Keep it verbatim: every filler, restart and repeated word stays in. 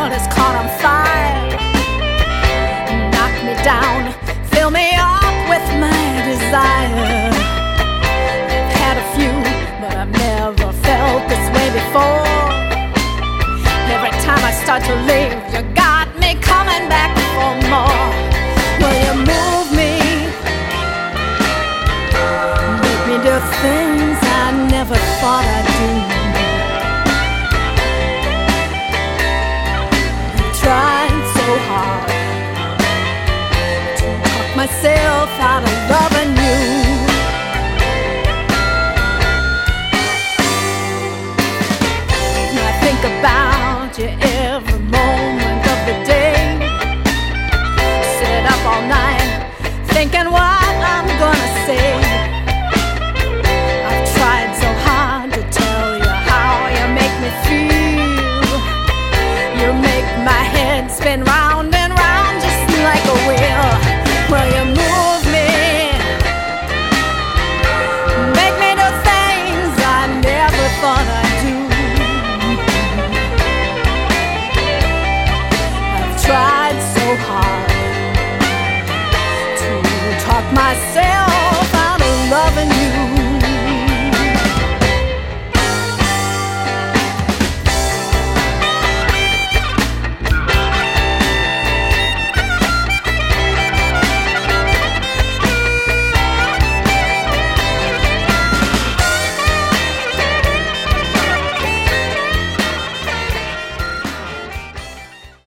world is caught on fire. Knock me down, fill me up with my desire. I've had a few, but I've never felt this way before. Every time I start to leave, you got